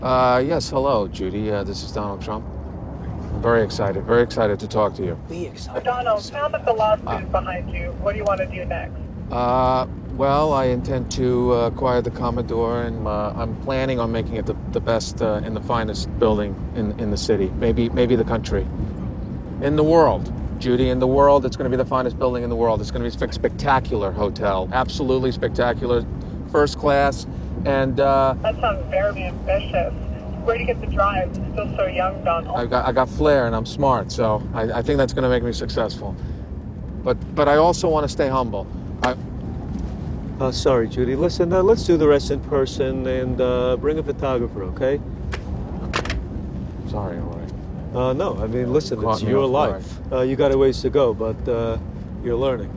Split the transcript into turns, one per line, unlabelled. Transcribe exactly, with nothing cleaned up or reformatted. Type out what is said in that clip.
Uh, yes, hello, Judy. Uh, this is Donald Trump. I'm very excited, very excited to talk to you.
Be excited. Donald, now that the lawsuit
Uh,
is behind you, what do you want to do next?
Uh, well, I intend to uh, acquire the Commodore, and uh, I'm planning on making it the, the best uh, and the finest building in, in the city, maybe maybe the country, in the world. Judy, in the world, it's going to be the finest building in the world. It's going to be a spe- spectacular hotel, absolutely spectacular, first class, and uh,
That sounds very ambitious. Where do you get the drive? You're still so young, Donald.
I got I got flair and I'm smart, so I, I think that's going to make me successful. But but I also want to stay humble. I,
Uh, sorry, Judy. Listen, uh, let's do the rest in person and uh, bring a photographer, okay?
sorry, Roy.
Uh, no, I mean, listen,
Caught
it's
me
your
off guard.
life. Uh, you got a ways to go, but uh, you're learning.